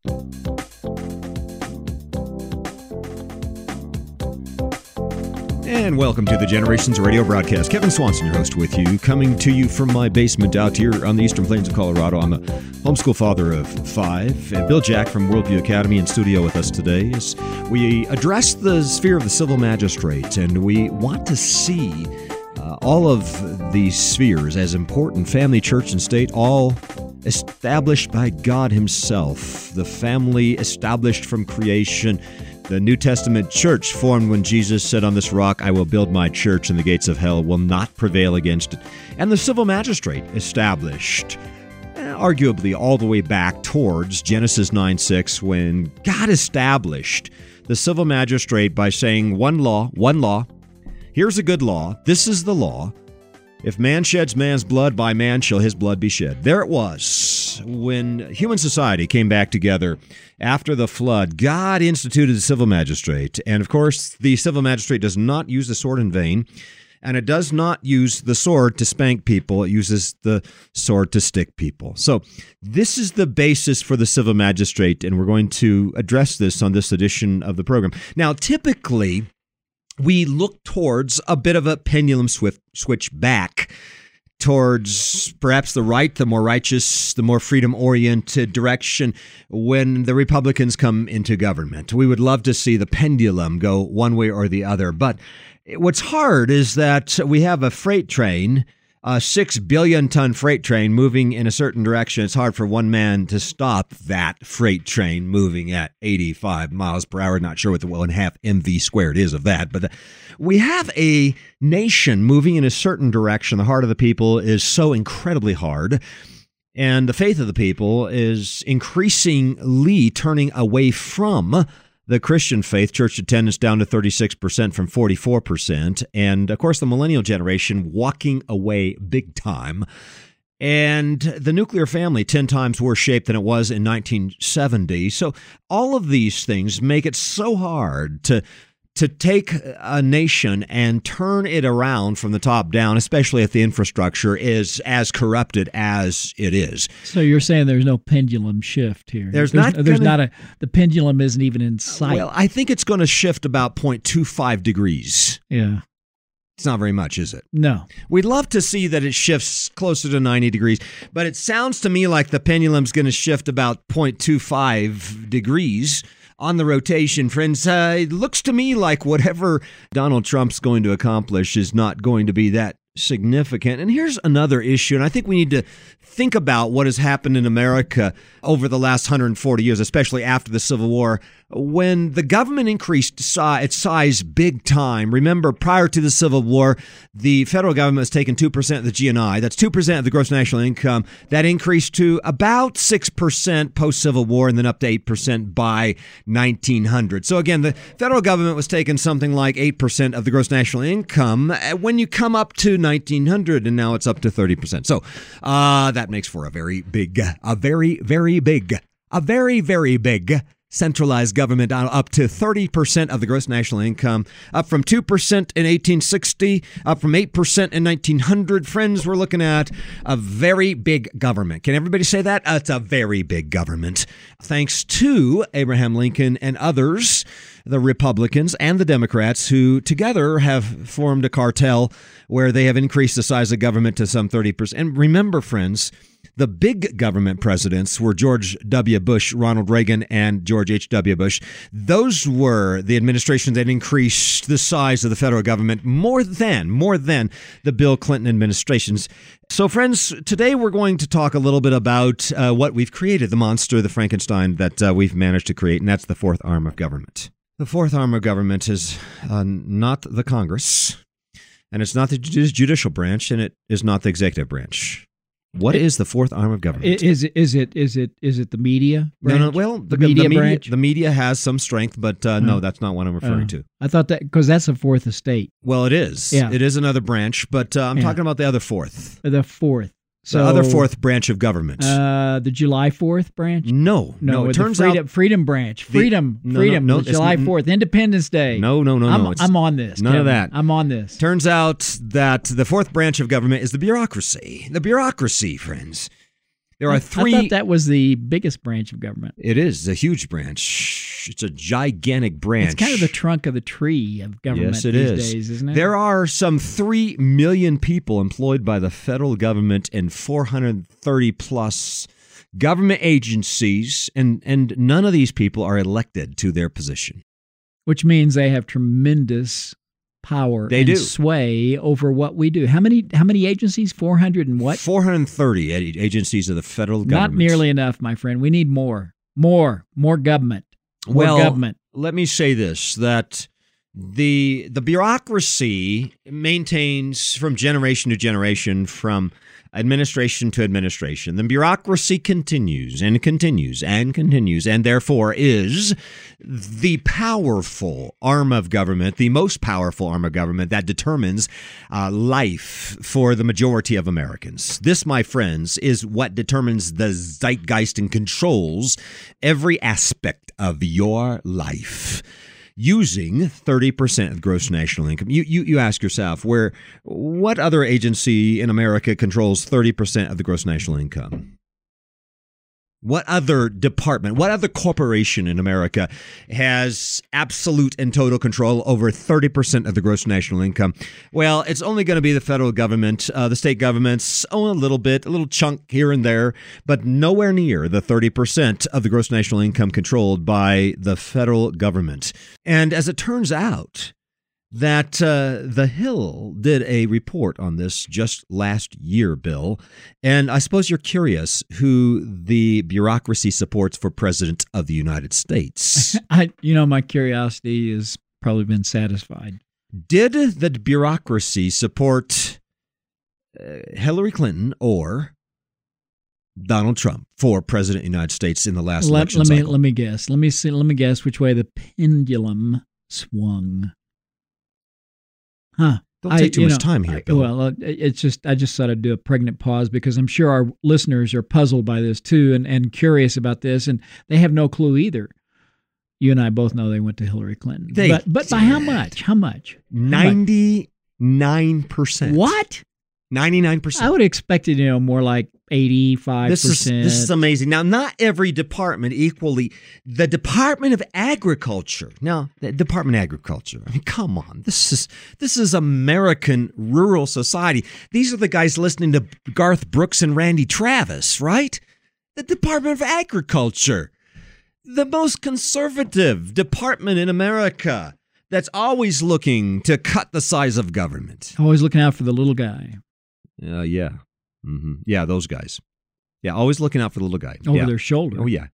And welcome to the Generations Radio broadcast. Kevin Swanson, your host, with you, coming to you from my basement out here on the Eastern Plains of Colorado. I'm a homeschool father of 5. Bill Jack from Worldview Academy in studio with us today as we address the sphere of the civil magistrate, and we want to see all of these spheres as important: family, church, and state, all established by God Himself. The family established from creation. The New Testament church formed when Jesus said, "On this rock I will build my church, and the gates of hell will not prevail against it." And the civil magistrate established, arguably all the way back towards Genesis 9:6, when God established the civil magistrate by saying, one law. Here's a good law. This is the law. If man sheds man's blood, by man shall his blood be shed. There it was. When human society came back together after the flood, God instituted the civil magistrate. And of course, the civil magistrate does not use the sword in vain, and it does not use the sword to spank people. It uses the sword to stick people. So this is the basis for the civil magistrate, and we're going to address this on this edition of the program. Now, typically, we look towards a bit of a pendulum switch back towards perhaps the right, the more righteous, the more freedom-oriented direction when the Republicans come into government. We would love to see the pendulum go one way or the other. But what's hard is that we have a freight train, a 6 billion ton freight train moving in a certain direction. It's hard for one man to stop that freight train moving at 85 miles per hour. Not sure what the 1.5 MV squared is of that, but we have a nation moving in a certain direction. The heart of the people is so incredibly hard, and the faith of the people is increasingly turning away from the Christian faith. Church attendance down to 36% from 44%. And, of course, the millennial generation walking away big time. And the nuclear family 10 times worse shape than it was in 1970. So all of these things make it so hard to take a nation and turn it around from the top down, especially if the infrastructure is as corrupted as it is. So you're saying there's no pendulum shift here? The pendulum isn't even in sight. Well, I think it's going to shift about 0.25 degrees. Yeah. It's not very much, is it? No. We'd love to see that it shifts closer to 90 degrees, but it sounds to me like the pendulum's going to shift about 0.25 degrees on the rotation, friends. It looks to me like whatever Donald Trump's going to accomplish is not going to be that significant. And here's another issue, and I think we need to think about what has happened in America over the last 140 years, especially after the Civil War, when the government increased its size big time. Remember, prior to the Civil War, the federal government was taking 2% of the GNI. That's 2% of the gross national income. That increased to about 6% post-Civil War and then up to 8% by 1900. So again, the federal government was taking something like 8% of the gross national income when you come up to 1900, and now it's up to 30%. So that makes for a very, very big centralized government, up to 30% of the gross national income, up from 2% in 1860, up from 8% in 1900. Friends, we're looking at a very big government. Can everybody say that? It's a very big government. Thanks to Abraham Lincoln and others, the Republicans and the Democrats, who together have formed a cartel where they have increased the size of government to some 30%. And remember, friends, the big government presidents were George W. Bush, Ronald Reagan, and George H.W. Bush. Those were the administrations that increased the size of the federal government more than the Bill Clinton administrations. So, friends, today we're going to talk a little bit about what we've created, the monster, the Frankenstein that we've managed to create, and that's the fourth arm of government. The fourth arm of government is not the Congress, and it's not the judicial branch, and it is not the executive branch. What is the fourth arm of government? Is it the media branch? No. Well, the media branch. The media has some strength, but no, that's not what I'm referring to. I thought that because that's the fourth estate. Well, it is. Yeah. It is another branch, but I'm talking about the other fourth. The fourth. So, the other fourth branch of government. The July 4th branch? No. It turns out Freedom branch. Freedom. No, July 4th. Independence Day. No. I'm on this. None Kevin. of that. I'm on this. Turns out that the fourth branch of government is the bureaucracy. The bureaucracy, friends. There are three. I thought that was the biggest branch of government. It is a huge branch. It's a gigantic branch. It's kind of the trunk of the tree of government these days, isn't it? There are some 3 million people employed by the federal government in 430 plus government agencies, and none of these people are elected to their position. Which means they have tremendous power and sway over what we do. How many agencies? 400 and what? 430 agencies of the federal government. Not nearly enough, my friend. We need more government. More government. Let me say this, that the bureaucracy maintains from generation to generation, from administration to administration. The bureaucracy continues and continues and continues, and therefore is the powerful arm of government, the most powerful arm of government that determines life for the majority of Americans. This, my friends, is what determines the zeitgeist and controls every aspect of your life. Using 30% of gross national income. You ask yourself, what other agency in America controls 30% of the gross national income? What other department, what other corporation in America has absolute and total control over 30% of the gross national income? Well, it's only going to be the federal government. The state governments own a little chunk here and there, but nowhere near the 30% of the gross national income controlled by the federal government. And as it turns out, that The Hill did a report on this just last year, Bill. And I suppose you're curious who the bureaucracy supports for president of the United States. My curiosity has probably been satisfied. Did the bureaucracy support Hillary Clinton or Donald Trump for president of the United States in the last election cycle? Let me guess. Let me guess which way the pendulum swung. Huh. Don't take too much time here, Bill. Well, it's just I just thought I'd do a pregnant pause because I'm sure our listeners are puzzled by this too and curious about this, and they have no clue either. You and I both know they went to Hillary Clinton. But by how much? 99%. What? 99%. I would have expected, more like 85%. This is amazing. Now, not every department equally. The Department of Agriculture. Now, the Department of Agriculture. I mean, come on. This is American rural society. These are the guys listening to Garth Brooks and Randy Travis, right? The Department of Agriculture. The most conservative department in America that's always looking to cut the size of government. Always looking out for the little guy. Yeah. Mm-hmm. Yeah, those guys. Yeah, always looking out for the little guy. Over their shoulder. Oh, yeah.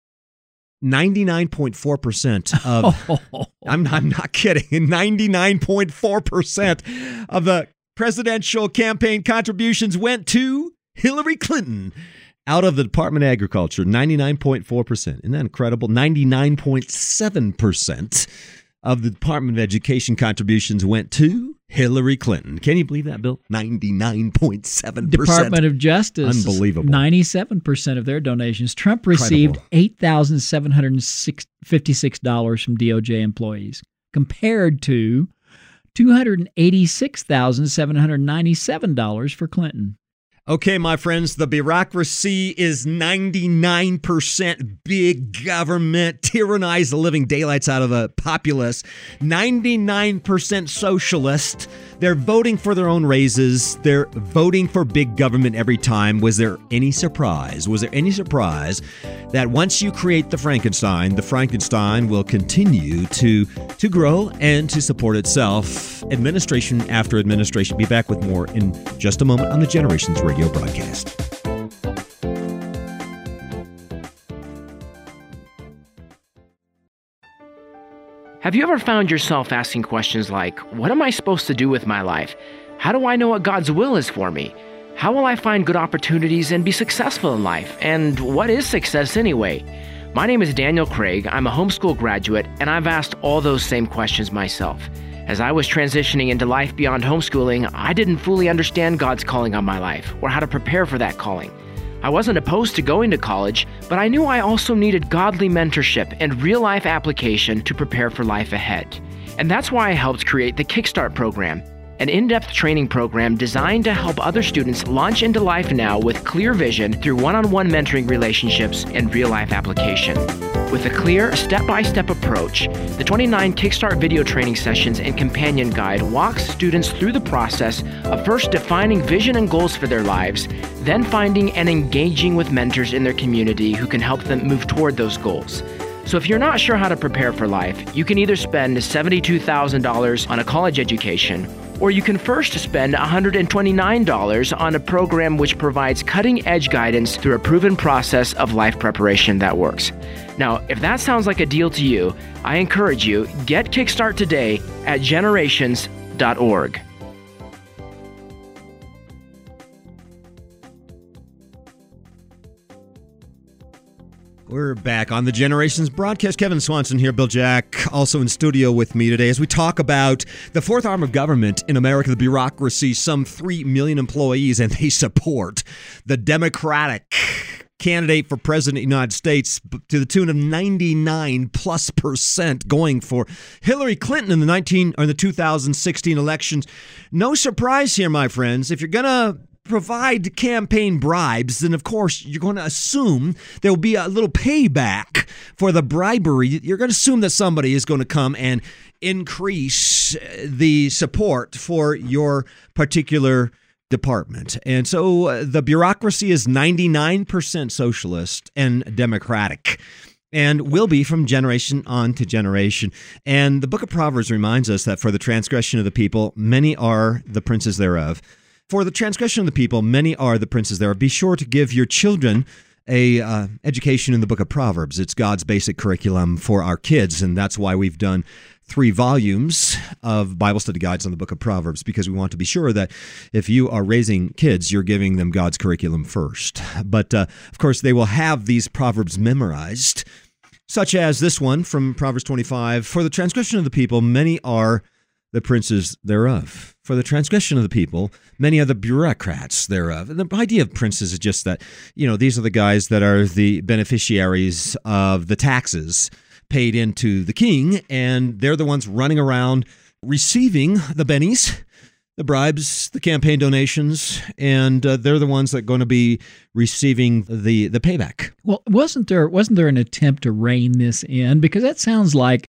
99.4% of, I'm not kidding, 99.4% of the presidential campaign contributions went to Hillary Clinton out of the Department of Agriculture. 99.4%. Isn't that incredible? 99.7% of the Department of Education contributions went to Hillary Clinton. Can you believe that, Bill? 99.7%. Department of Justice. Unbelievable. 97% of their donations. Trump received $8,756 from DOJ employees, compared to $286,797 for Clinton. Okay, my friends, the bureaucracy is 99% big government, tyrannize the living daylights out of the populace, 99% socialist. They're voting for their own raises. They're voting for big government every time. Was there any surprise? That once you create the Frankenstein will continue to grow and to support itself, administration after administration? Be back with more in just a moment on the Generations Radio broadcast. Have you ever found yourself asking questions like, what am I supposed to do with my life? How do I know what God's will is for me? How will I find good opportunities and be successful in life? And what is success anyway? My name is Daniel Craig. I'm a homeschool graduate, and I've asked all those same questions myself. As I was transitioning into life beyond homeschooling, I didn't fully understand God's calling on my life or how to prepare for that calling. I wasn't opposed to going to college, but I knew I also needed godly mentorship and real-life application to prepare for life ahead. And that's why I helped create the Kickstart program. an in-depth training program designed to help other students launch into life now with clear vision through one-on-one mentoring relationships and real-life application. With a clear, step-by-step approach, the 29 Kickstart video training sessions and companion guide walks students through the process of first defining vision and goals for their lives, then finding and engaging with mentors in their community who can help them move toward those goals. So if you're not sure how to prepare for life, you can either spend $72,000 on a college education, or you can first spend $129 on a program which provides cutting-edge guidance through a proven process of life preparation that works. Now, if that sounds like a deal to you, I encourage you, get Kickstart today at generations.org. We're back on the Generations broadcast. Kevin Swanson here, Bill Jack, also in studio with me today as we talk about the fourth arm of government in America, the bureaucracy, some 3 million employees, and they support the Democratic candidate for president of the United States to the tune of 99+% going for Hillary Clinton in the 2016 elections. No surprise here, my friends. If you're going to provide campaign bribes, then of course you're going to assume there will be a little payback for the bribery. You're going to assume that somebody is going to come and increase the support for your particular department. And so the bureaucracy is 99% socialist and democratic, and will be from generation on to generation. And the book of Proverbs reminds us that for the transgression of the people, many are the princes thereof. For the transgression of the people, many are the princes thereof. Be sure to give your children a education in the book of Proverbs. It's God's basic curriculum for our kids, and that's why we've done 3 volumes of Bible study guides on the book of Proverbs, because we want to be sure that if you are raising kids, you're giving them God's curriculum first. But, of course, they will have these Proverbs memorized, such as this one from Proverbs 25. For the transgression of the people, many are the princes thereof. For the transgression of the people, many are the bureaucrats thereof. And the idea of princes is just that, these are the guys that are the beneficiaries of the taxes paid into the king, and they're the ones running around receiving the bennies, the bribes, the campaign donations, and they're the ones that are going to be receiving the payback. Well, wasn't there an attempt to rein this in? Because that sounds like,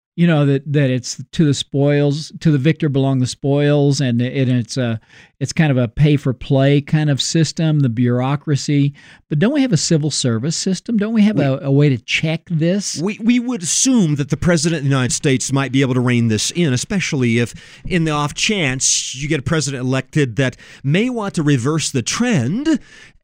that it's to the spoils, to the victor belong the spoils, and it's kind of a pay for play kind of system, the bureaucracy. But don't we have a civil service system? Don't we have a way to check this? We would assume that the president of the United States might be able to rein this in, especially if in the off chance you get a president elected that may want to reverse the trend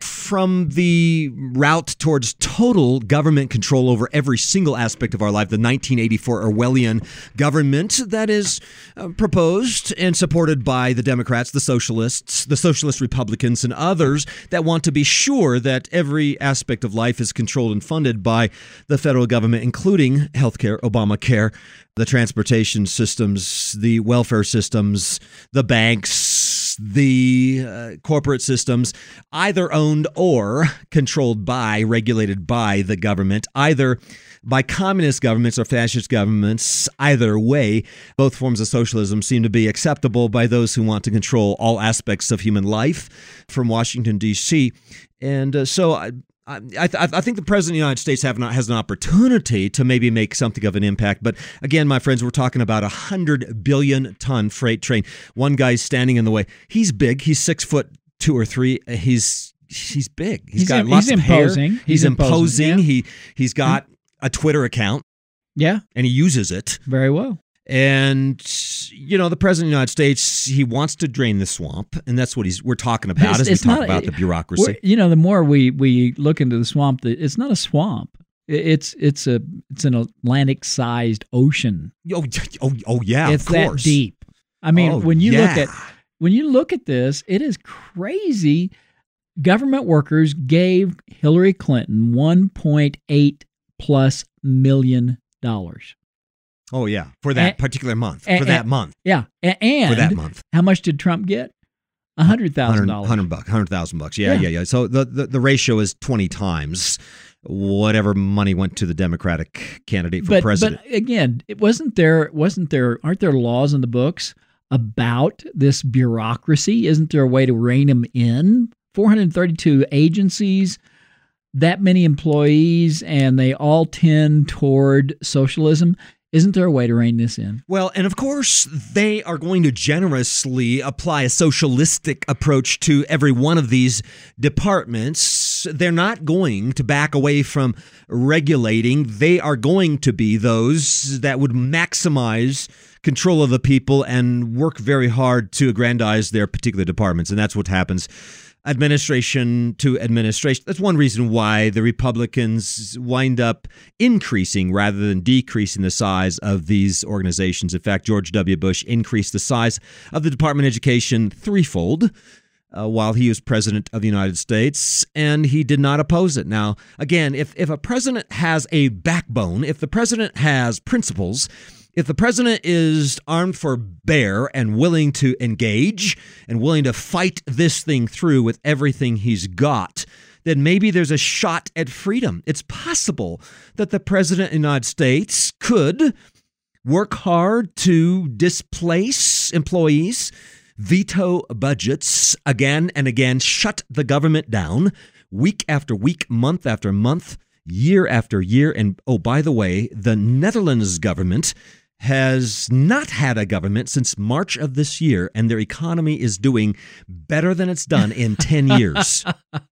from the route towards total government control over every single aspect of our life, the 1984 Orwellian government that is proposed and supported by the Democrats, the Socialist Republicans, and others that want to be sure that every aspect of life is controlled and funded by the federal government, including healthcare, Obamacare, the transportation systems, the welfare systems, the banks, the corporate systems, either owned or controlled by, regulated by the government, either by communist governments or fascist governments. Either way, both forms of socialism seem to be acceptable by those who want to control all aspects of human life from Washington, D.C. And so I think the President of the United States has an opportunity to maybe make something of an impact. But again, my friends, we're talking about 100 billion ton freight train. One guy's standing in the way. He's big. He's 6'2" or 3. He's big. He's got lots of hair. He's imposing. Yeah. He's got a Twitter account. Yeah. And he uses it very well. And, the President of the United States, he wants to drain the swamp, and that's what we're talking about as we talk about the bureaucracy. The more we look into the swamp, it's not a swamp. It's an Atlantic-sized ocean. Oh yeah, it's of course. That deep. I mean, when you look at this, it is crazy. Government workers gave Hillary Clinton $1.8+ million. Oh, yeah, for that particular month, for that month. Yeah, and for that month. How much did Trump get? $100,000. $100,000. Yeah. So the ratio is 20 times whatever money went to the Democratic candidate for president. But again, aren't there laws in the books about this bureaucracy? Isn't there a way to rein them in? 432 agencies, that many employees, and they all tend toward socialism. Isn't there a way to rein this in? Well, and of course, they are going to generously apply a socialistic approach to every one of these departments. They're not going to back away from regulating. They are going to be those that would maximize control of the people and work very hard to aggrandize their particular departments. And that's what happens. Administration to administration. That's one reason why the Republicans wind up increasing rather than decreasing the size of these organizations. In fact, George W. Bush increased the size of the Department of Education threefold while he was president of the United States, and he did not oppose it. Now, again, if a president has a backbone, if the president has principles, if the president is armed for bear and willing to engage and willing to fight this thing through with everything he's got, then maybe there's a shot at freedom. It's possible that the president of the United States could work hard to displace employees, veto budgets again and again, shut the government down week after week, month after month, year after year. And oh, by the way, the Netherlands government has not had a government since March of this year, and their economy is doing better than it's done in 10 years.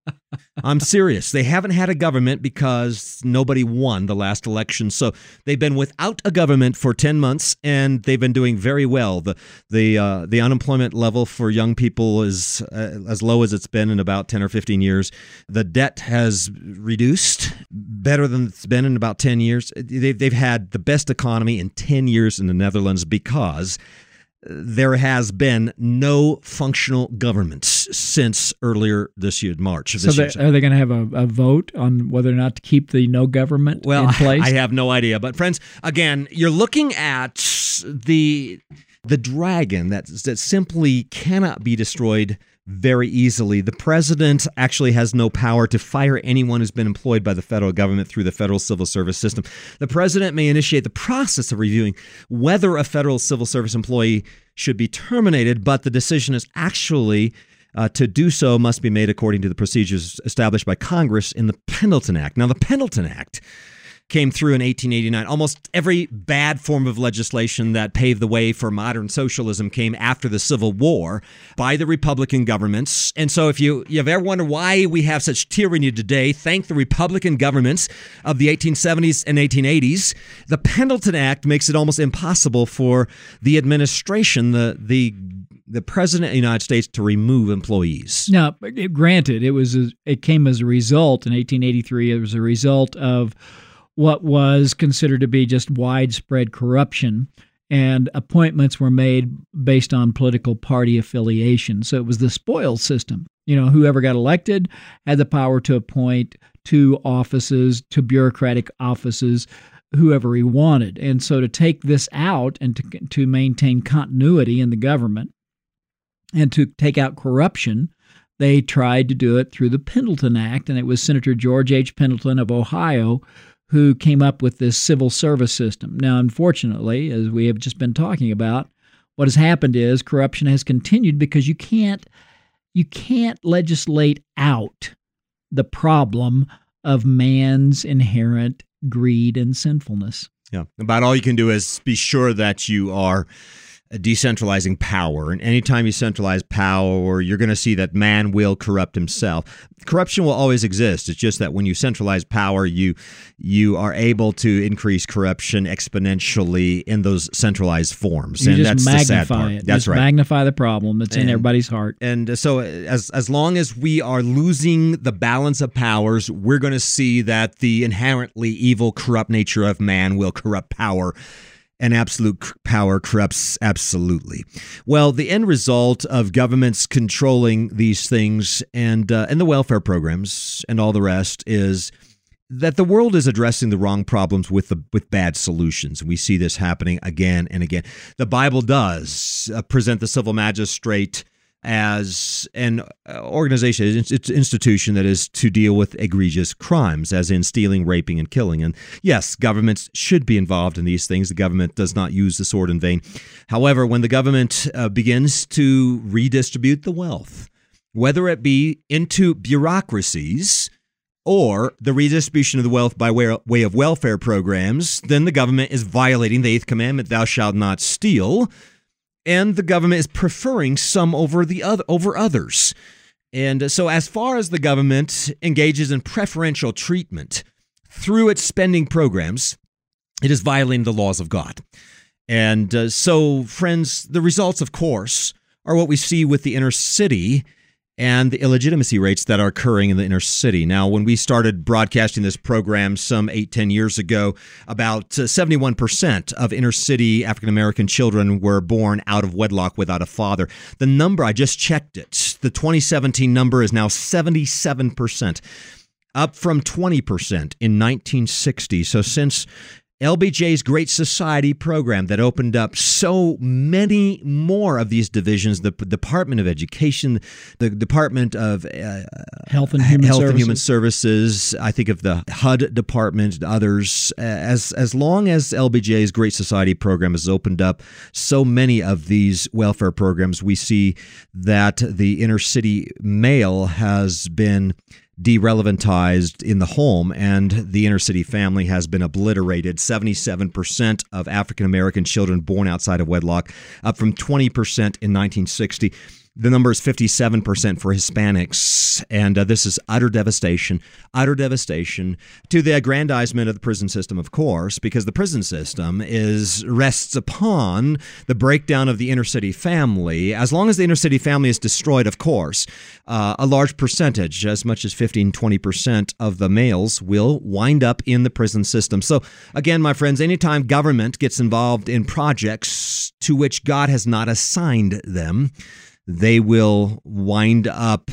I'm serious. They haven't had a government because nobody won the last election. So they've been without a government for 10 months, and they've been doing very well. The unemployment level for young people is as low as it's been in about 10 or 15 years. The debt has reduced better than it's been in about 10 years. They've had the best economy in 10 years in the Netherlands because there has been no functional government since earlier this year, March of this year. Are they going to have a vote on whether or not to keep the no government in place? I have no idea. But friends, again, you're looking at the dragon that simply cannot be destroyed very easily. The president actually has no power to fire anyone who's been employed by the federal government through the federal civil service system. The president may initiate the process of reviewing whether a federal civil service employee should be terminated, but the decision is actually to do so must be made according to the procedures established by Congress in the Pendleton Act. Now, the Pendleton Act came through in 1889. Almost every bad form of legislation that paved the way for modern socialism came after the Civil War by the Republican governments. And so if you've ever wondered why we have such tyranny today, thank the Republican governments of the 1870s and 1880s. The Pendleton Act makes it almost impossible for the administration, the president of the United States, to remove employees. Now, granted, it came as a result in 1883. It was a result of what was considered to be just widespread corruption, and appointments were made based on political party affiliation. So it was the spoils system. Whoever got elected had the power to appoint to offices, to bureaucratic offices, whoever he wanted. And so to take this out and to maintain continuity in the government and to take out corruption, they tried to do it through the Pendleton Act, and it was Senator George H. Pendleton of Ohio who came up with this civil service system. Now, unfortunately, as we have just been talking about, what has happened is corruption has continued because you can't legislate out the problem of man's inherent greed and sinfulness. Yeah, about all you can do is be sure that you are decentralizing power. And anytime you centralize power, you're going to see that man will corrupt himself. Corruption will always exist. It's just that when you centralize power, you are able to increase corruption exponentially in those centralized forms. You and just that's magnify the sad part. it. That's just right. Magnify the problem that's in everybody's heart. And so as long as we are losing the balance of powers, we're going to see that the inherently evil, corrupt nature of man will corrupt power. And absolute power corrupts absolutely. Well, the end result of governments controlling these things and the welfare programs and all the rest is that the world is addressing the wrong problems with bad solutions. We see this happening again and again. The Bible does present the civil magistrate as an organization, it's an institution that is to deal with egregious crimes, as in stealing, raping, and killing. And yes, governments should be involved in these things. The government does not use the sword in vain. However, when the government begins to redistribute the wealth, whether it be into bureaucracies or the redistribution of the wealth by way of welfare programs, then the government is violating the 8th commandment, thou shalt not steal. And the government is preferring some over others. And so as far as the government engages in preferential treatment through its spending programs, it is violating the laws of God. And so, friends, the results, of course, are what we see with the inner city and the illegitimacy rates that are occurring in the inner city. Now, when we started broadcasting this program some 8-10 years ago, about 71% of inner city African-American children were born out of wedlock without a father. The number, I just checked it, the 2017 number is now 77%, up from 20% in 1960. So since LBJ's Great Society program that opened up so many more of these divisions, the Department of Education, the Department of Health and Human Services, I think of the HUD department, others, as long as LBJ's Great Society program has opened up so many of these welfare programs, we see that the inner city male has been de-relevantized in the home, and the inner city family has been obliterated. 77% of African-American children born outside of wedlock, up from 20% in 1960. The number is 57% for Hispanics, and this is utter devastation to the aggrandizement of the prison system, of course, because the prison system rests upon the breakdown of the inner city family. As long as the inner city family is destroyed, of course, a large percentage, as much as 15-20% of the males will wind up in the prison system. So again, my friends, anytime government gets involved in projects to which God has not assigned them, they will wind up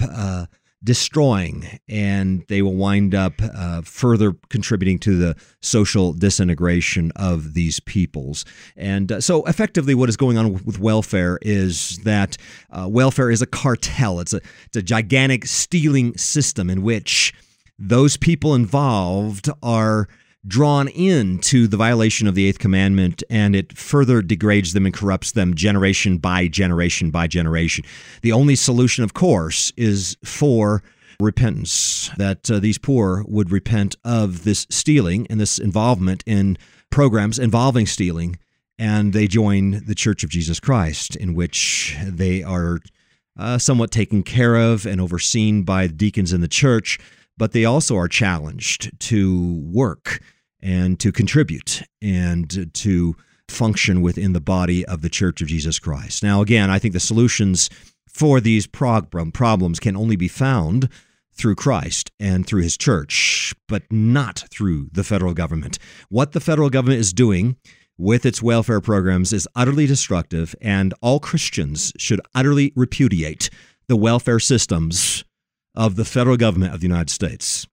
destroying, and they will wind up further contributing to the social disintegration of these peoples. And so effectively what is going on with welfare is that welfare is a cartel. It's a gigantic stealing system in which those people involved are drawn into the violation of the 8th commandment, and it further degrades them and corrupts them generation by generation by generation. The only solution, of course, is for repentance, that these poor would repent of this stealing and this involvement in programs involving stealing, and they join the Church of Jesus Christ, in which they are somewhat taken care of and overseen by the deacons in the church, but they also are challenged to work and to contribute and to function within the body of the Church of Jesus Christ. Now, again, I think the solutions for these problems can only be found through Christ and through his church, but not through the federal government. What the federal government is doing with its welfare programs is utterly destructive, and all Christians should utterly repudiate the welfare systems of the federal government of the United States.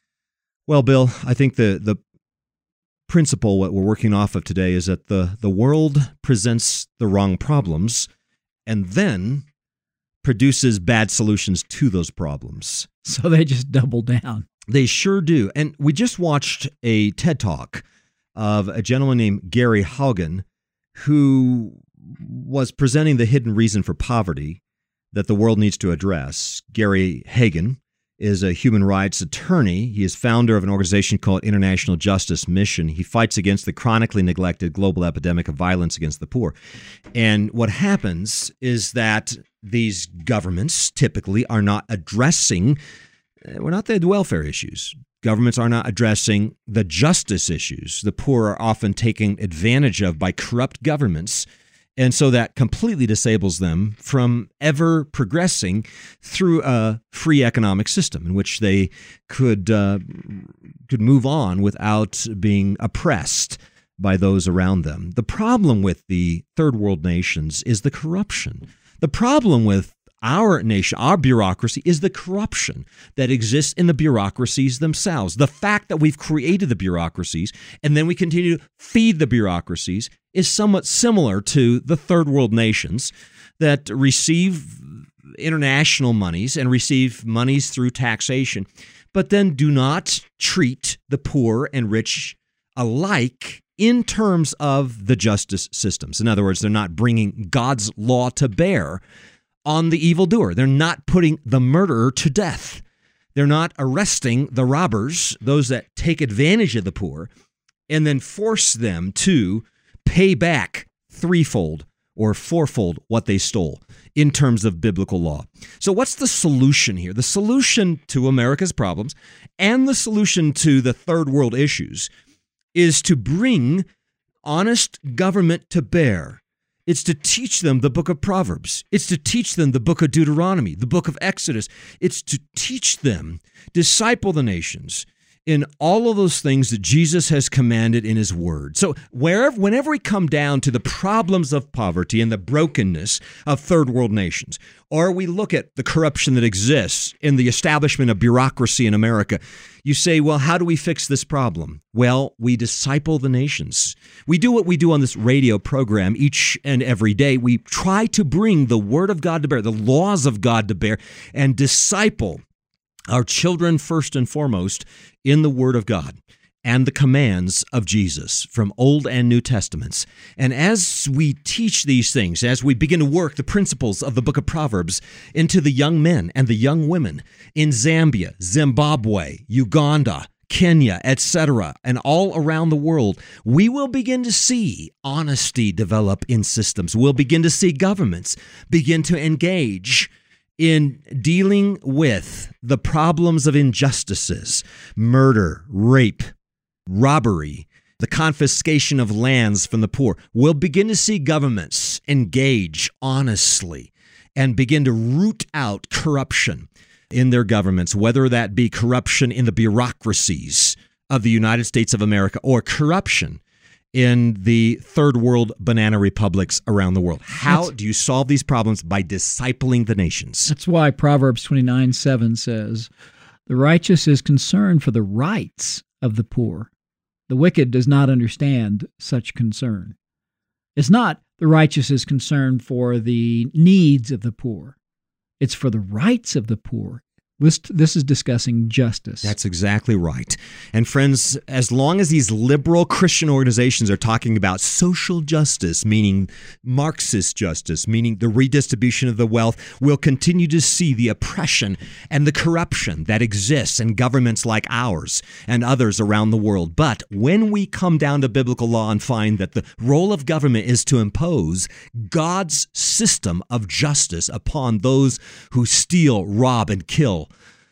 Well, Bill, I think the principle what we're working off of today is that the world presents the wrong problems and then produces bad solutions to those problems. So they just double down. They sure do. And we just watched a TED Talk of a gentleman named Gary Haugen, who was presenting the hidden reason for poverty that the world needs to address. Gary Haugen is a human rights attorney. He is founder of an organization called International Justice Mission. He fights against the chronically neglected global epidemic of violence against the poor. And what happens is that these governments typically are not addressing, not the welfare issues. Governments are not addressing the justice issues. The poor are often taken advantage of by corrupt governments. And so that completely disables them from ever progressing through a free economic system in which they could move on without being oppressed by those around them. The problem with the third world nations is the corruption. The problem with our nation, our bureaucracy, is the corruption that exists in the bureaucracies themselves. The fact that we've created the bureaucracies and then we continue to feed the bureaucracies is somewhat similar to the third world nations that receive international monies and receive monies through taxation, but then do not treat the poor and rich alike in terms of the justice systems. In other words, they're not bringing God's law to bear on the evildoer. They're not putting the murderer to death. They're not arresting the robbers, those that take advantage of the poor, and then force them to pay back threefold or fourfold what they stole in terms of biblical law. So what's the solution here? The solution to America's problems and the solution to the third world issues is to bring honest government to bear. It's to teach them the book of Proverbs. It's to teach them the book of Deuteronomy, the book of Exodus. It's to teach them, disciple the nations in all of those things that Jesus has commanded in his word. So whenever we come down to the problems of poverty and the brokenness of third world nations, or we look at the corruption that exists in the establishment of bureaucracy in America, you say, well, how do we fix this problem? Well, we disciple the nations. We do what we do on this radio program each and every day. We try to bring the word of God to bear, the laws of God to bear, and disciple our children first and foremost in the Word of God and the commands of Jesus from Old and New Testaments. And as we teach these things, as we begin to work the principles of the book of Proverbs into the young men and the young women in Zambia, Zimbabwe, Uganda, Kenya, etc., and all around the world, we will begin to see honesty develop in systems. We'll begin to see governments begin to engage in dealing with the problems of injustices, murder, rape, robbery, the confiscation of lands from the poor. We'll begin to see governments engage honestly and begin to root out corruption in their governments, whether that be corruption in the bureaucracies of the United States of America or corruption in the third world banana republics around the world. How do you solve these problems? By discipling the nations. That's why Proverbs 29:7 says, "The righteous is concerned for the rights of the poor. The wicked does not understand such concern." It's not the righteous is concerned for the needs of the poor. It's for the rights of the poor. This is discussing justice. That's exactly right. And friends, as long as these liberal Christian organizations are talking about social justice, meaning Marxist justice, meaning the redistribution of the wealth, we'll continue to see the oppression and the corruption that exists in governments like ours and others around the world. But when we come down to biblical law and find that the role of government is to impose God's system of justice upon those who steal, rob, and kill,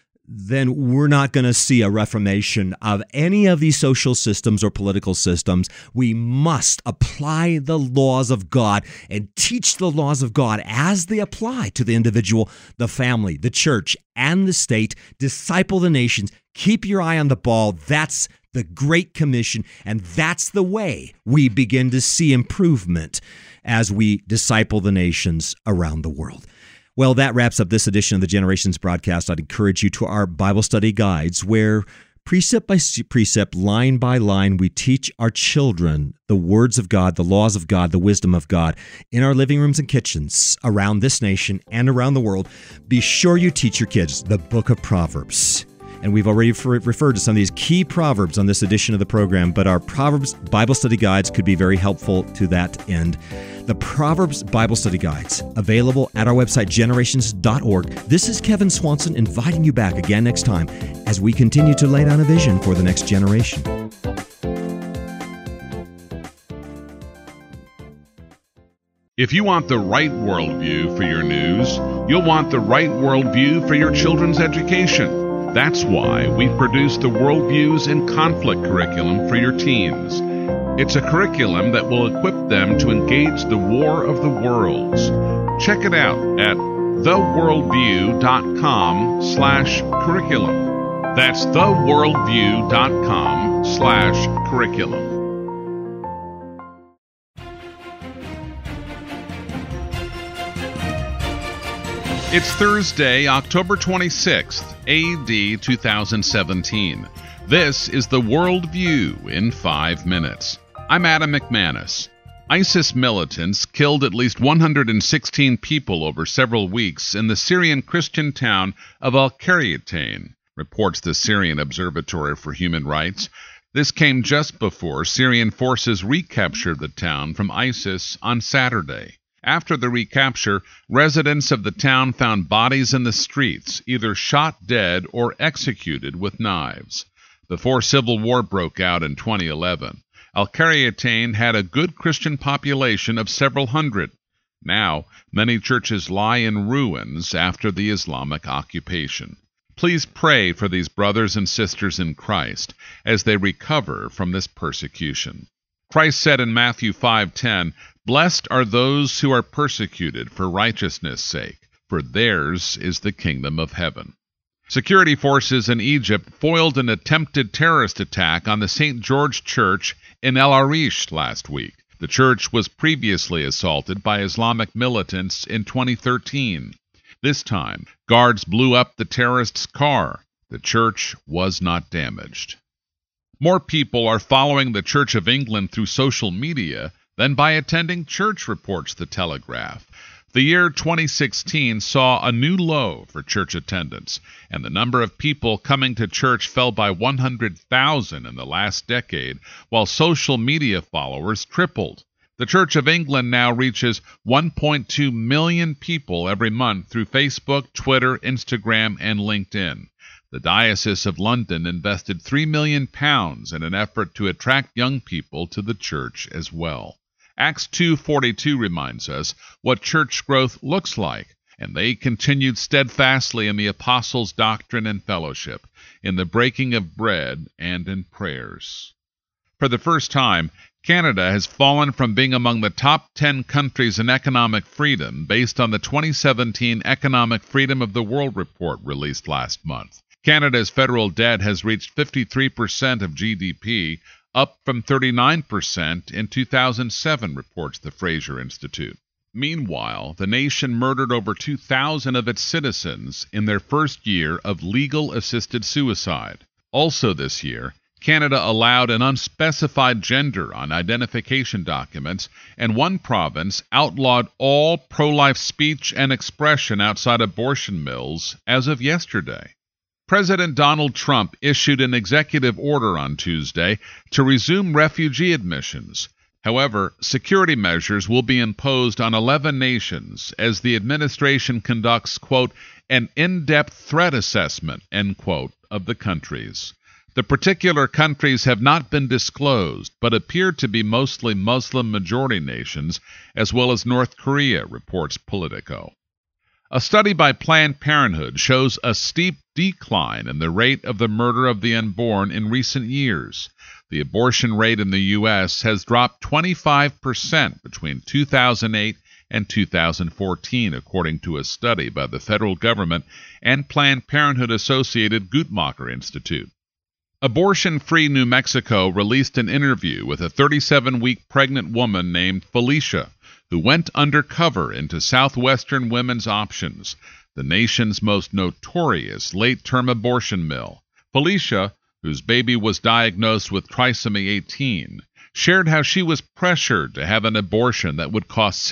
then we're not going to see a reformation of any of these social systems or political systems. We must apply the laws of God and teach the laws of God as they apply to the individual, the family, the church, and the state. Disciple the nations. Keep your eye on the ball. That's the Great Commission, and that's the way we begin to see improvement as we disciple the nations around the world. Well, that wraps up this edition of the Generations broadcast. I'd encourage you to our Bible study guides where precept by precept, line by line, we teach our children the words of God, the laws of God, the wisdom of God in our living rooms and kitchens around this nation and around the world. Be sure you teach your kids the book of Proverbs. And we've already referred to some of these key proverbs on this edition of the program, but our Proverbs Bible study guides could be very helpful to that end. The Proverbs Bible study guides, available at our website, generations.org. This is Kevin Swanson inviting you back again next time as we continue to lay down a vision for the next generation. If you want the right worldview for your news, you'll want the right worldview for your children's education. That's why we've produced the Worldviews in Conflict curriculum for your teens. It's a curriculum that will equip them to engage the war of the worlds. Check it out at theworldview.com/curriculum. That's theworldview.com/curriculum. It's Thursday, October 26th, AD 2017. This is the Worldview in 5 minutes. I'm Adam McManus. ISIS militants killed at least 116 people over several weeks in the Syrian Christian town of Al-Qaryatayn, reports the Syrian Observatory for Human Rights. This came just before Syrian forces recaptured the town from ISIS on Saturday. After the recapture, residents of the town found bodies in the streets, either shot dead or executed with knives. Before civil war broke out in 2011, Al-Qaryatayn had a good Christian population of several hundred. Now, many churches lie in ruins after the Islamic occupation. Please pray for these brothers and sisters in Christ as they recover from this persecution. Christ said in Matthew 5:10, "Blessed are those who are persecuted for righteousness' sake, for theirs is the kingdom of heaven." Security forces in Egypt foiled an attempted terrorist attack on the St. George Church in El Arish last week. The church was previously assaulted by Islamic militants in 2013. This time, guards blew up the terrorists' car. The church was not damaged. More people are following the Church of England through social media than by attending church, reports The Telegraph. The year 2016 saw a new low for church attendance, and the number of people coming to church fell by 100,000 in the last decade, while social media followers tripled. The Church of England now reaches 1.2 million people every month through Facebook, Twitter, Instagram, and LinkedIn. The Diocese of London invested £3 million in an effort to attract young people to the church as well. Acts 2:42 reminds us what church growth looks like, and they continued steadfastly in the apostles' doctrine and fellowship, in the breaking of bread, and in prayers. For the first time, Canada has fallen from being among the top 10 countries in economic freedom based on the 2017 Economic Freedom of the World report released last month. Canada's federal debt has reached 53% of GDP, up from 39% in 2007, reports the Fraser Institute. Meanwhile, the nation murdered over 2,000 of its citizens in their first year of legal assisted suicide. Also this year, Canada allowed an unspecified gender on identification documents, and one province outlawed all pro-life speech and expression outside abortion mills as of yesterday. President Donald Trump issued an executive order on Tuesday to resume refugee admissions. However, security measures will be imposed on 11 nations as the administration conducts, quote, an in-depth threat assessment, end quote, of the countries. The particular countries have not been disclosed, but appear to be mostly Muslim-majority nations, as well as North Korea, reports Politico. A study by Planned Parenthood shows a steep decline in the rate of the murder of the unborn in recent years. The abortion rate in the U.S. has dropped 25% between 2008 and 2014, according to a study by the federal government and Planned Parenthood-associated Guttmacher Institute. Abortion-Free New Mexico released an interview with a 37-week pregnant woman named Felicia, who went undercover into Southwestern Women's Options, the nation's most notorious late-term abortion mill. Felicia, whose baby was diagnosed with trisomy 18, shared how she was pressured to have an abortion that would cost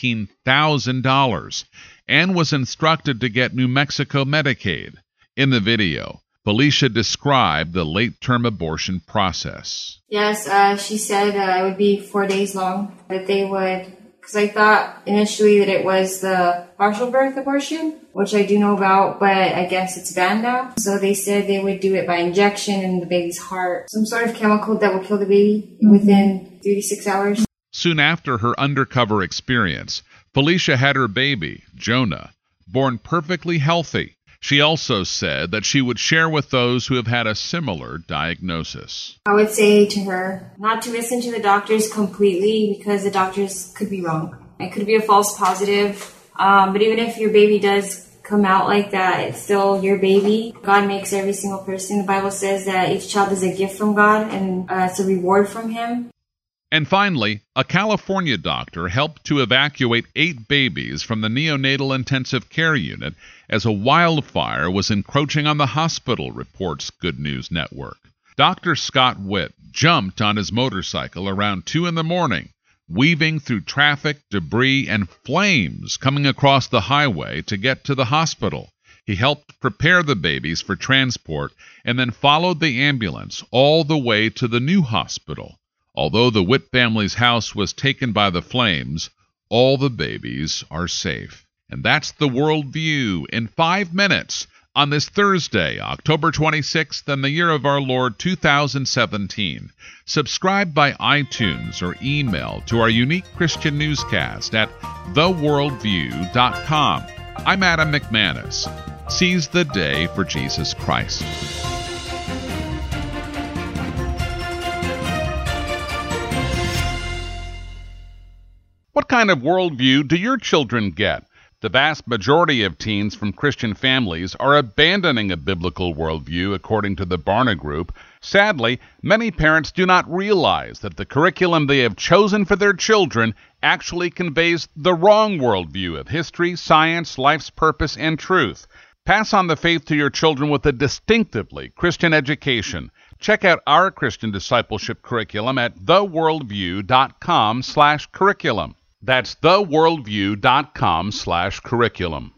$17,000 and was instructed to get New Mexico Medicaid. In the video, Felicia described the late-term abortion process. Yes, she said it would be 4 days long, that they would, because I thought initially that it was the partial birth abortion, which I do know about, but I guess it's banned now. So they said they would do it by injection in the baby's heart, some sort of chemical that will kill the baby within 3 to 6 hours. Soon after her undercover experience, Felicia had her baby, Jonah, born perfectly healthy. She also said that she would share with those who have had a similar diagnosis. I would say to her not to listen to the doctors completely, because the doctors could be wrong. It could be a false positive. But even if your baby does come out like that, it's still your baby. God makes every single person. The Bible says that each child is a gift from God, and it's a reward from Him. And finally, a California doctor helped to evacuate 8 babies from the neonatal intensive care unit as a wildfire was encroaching on the hospital, reports Good News Network. Dr. Scott Witt jumped on his motorcycle around 2 in the morning, weaving through traffic, debris, and flames coming across the highway to get to the hospital. He helped prepare the babies for transport and then followed the ambulance all the way to the new hospital. Although the Witt family's house was taken by the flames, all the babies are safe. And that's the Worldview in 5 minutes on this Thursday, October 26th, in the year of our Lord 2017. Subscribe by iTunes or email to our unique Christian newscast at theworldview.com. I'm Adam McManus. Seize the day for Jesus Christ. What kind of worldview do your children get? The vast majority of teens from Christian families are abandoning a biblical worldview, according to the Barna Group. Sadly, many parents do not realize that the curriculum they have chosen for their children actually conveys the wrong worldview of history, science, life's purpose, and truth. Pass on the faith to your children with a distinctively Christian education. Check out our Christian discipleship curriculum at theworldview.com/curriculum. That's theworldview.com/curriculum.